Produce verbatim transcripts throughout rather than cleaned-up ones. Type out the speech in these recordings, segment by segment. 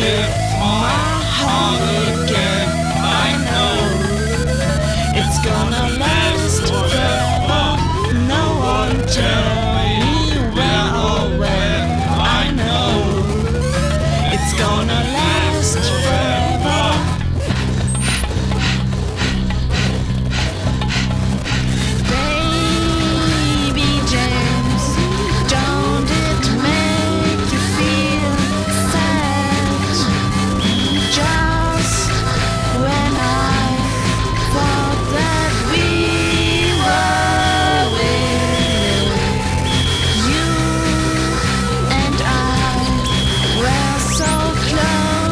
give my heart again. I know it's gonna last forever. No one tell me where or when. I know it's gonna last forever. Baby James, don't it make you feel sad? Just when I thought that we were winning, you and I were so close.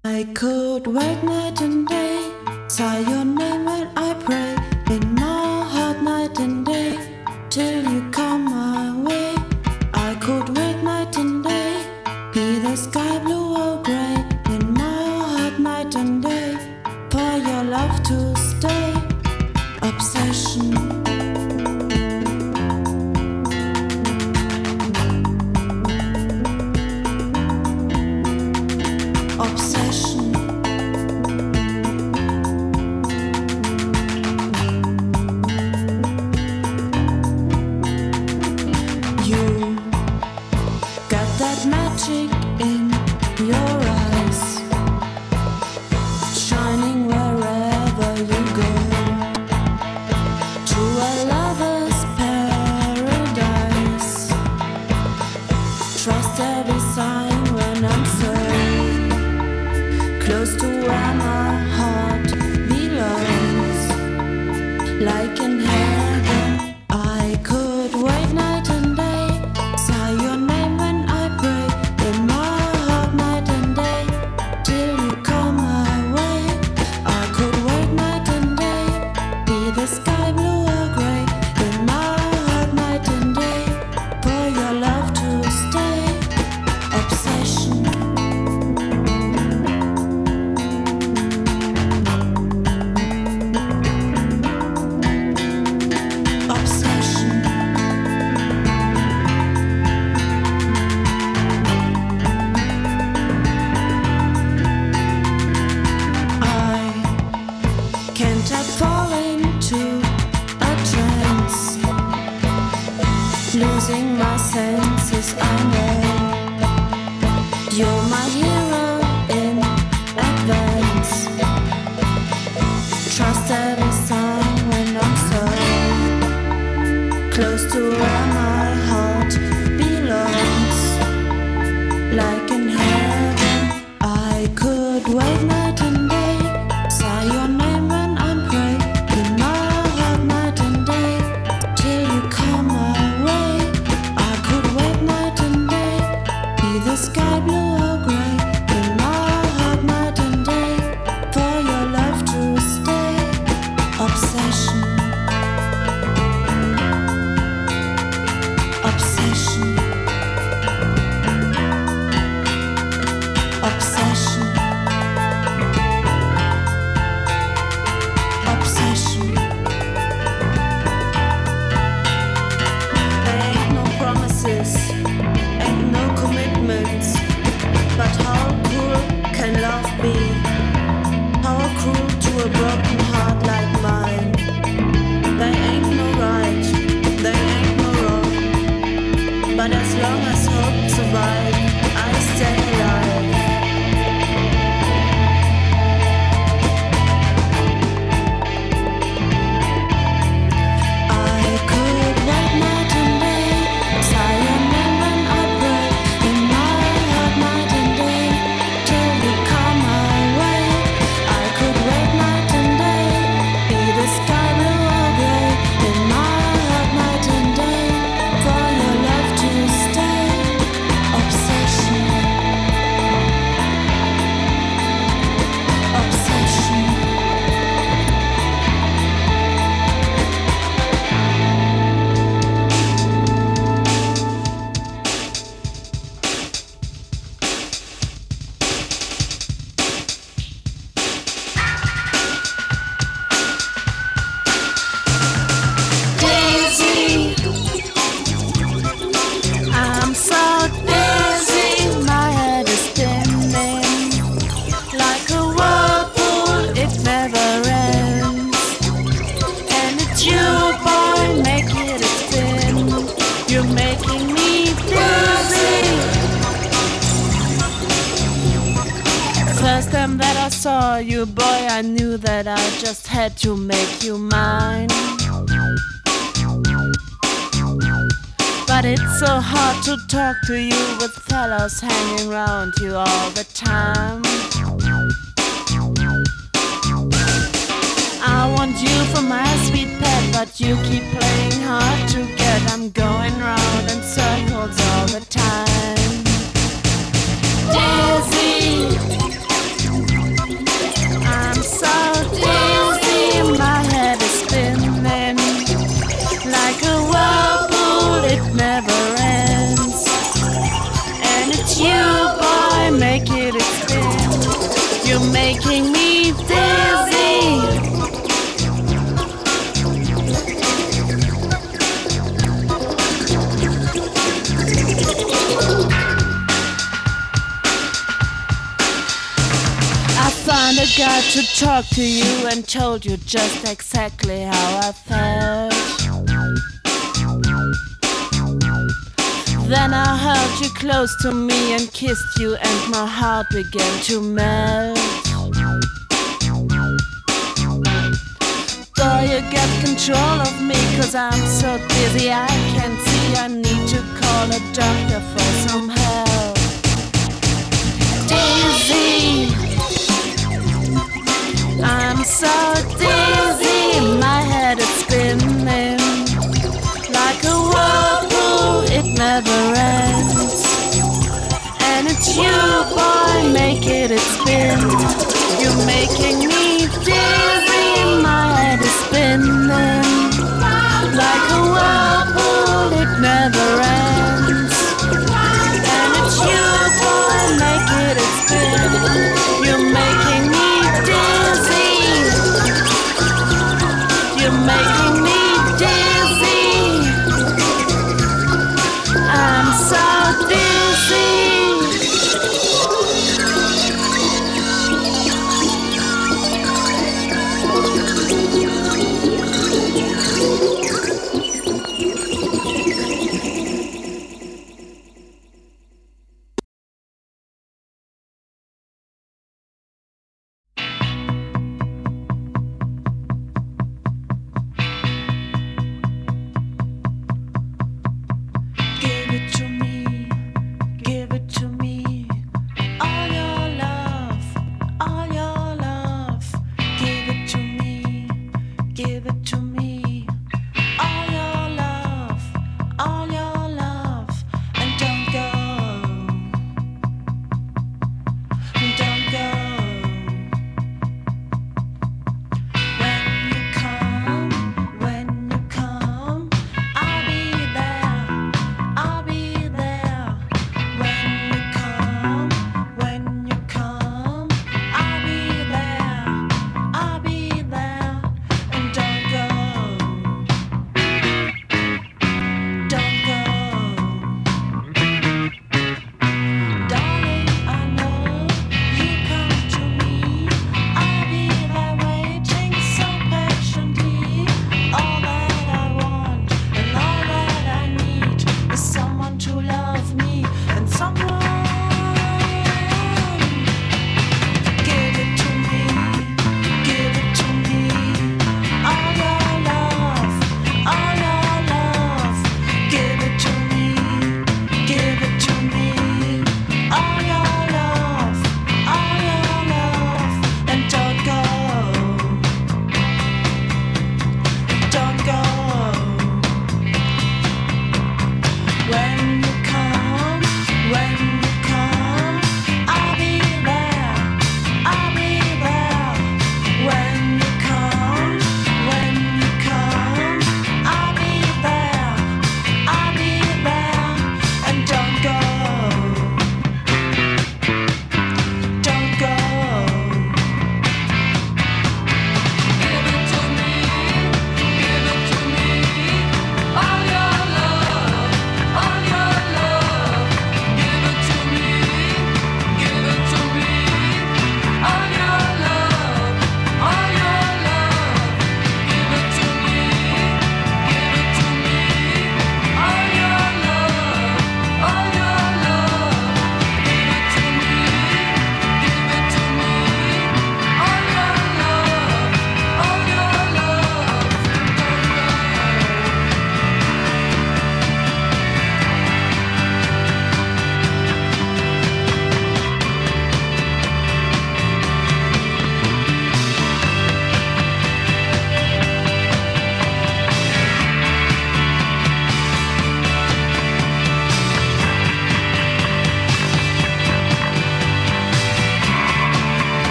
I could wait night and day, sigh your name when I pray, in my heart night and day, till you come my way. I could wait night and day, be the sky blue or gray, in my heart night and day, for your love to stay. Obsession. Obsession. You got that magic in your eyes, shining wherever you go, to a lover's paradise. Trust every sign when I'm so close to where my heart belongs, like in heaven. I could wait night and day, sigh your name when I pray, in my heart night and day, till you come my way. I could wait night and day, be the sky blue or gray, in my heart night and day, for your love to stay. Obsession. Obsession. I can't help falling to a trance, losing my senses. I know you're my hero in advance. Trust every sign when I'm so close to where my heart belongs, like in heaven. I could wait night and day, sigh your name when I'm pray, in my heart night and day, till you come my way. I could wait night and day, be the sky blue or gray, in my heart night and day, for your love to stay. Obsession. Obsession. Obsession. Obsession. There ain't no promises, ain't no commitments, but how cruel can love be? How cruel to a broken heart like mine. There ain't no right, there ain't no wrong, but as long as hope survives, I stay alive. I could wait night and day, sigh your name when I pray, in my heart night and day, till you come my way. I could wait night and day, be the sky blue or gray, in my heart night and day, for your love to stay. Obsession. Obsession. Dizzy, I'm so dizzy, my head is spinning like a whirlpool, it never ends. And it's you, boy, making it spin. You're making me dizzy. First time that I saw you, boy, I knew that I just had to make you mine. But it's so hard to talk to you with fellows hanging around you all the time. I want you for my sweet pet, but you keep playing hard to get. I'm going round in circles all the time. Dizzy, You're making me dizzy. I found a guy to talk to you and told you just exactly how I felt. Then I held you close to me and kissed you, and my heart began to melt. Boy, you get control of me, 'cause I'm so dizzy I can't see. I need to call a doctor for some help. Dizzy.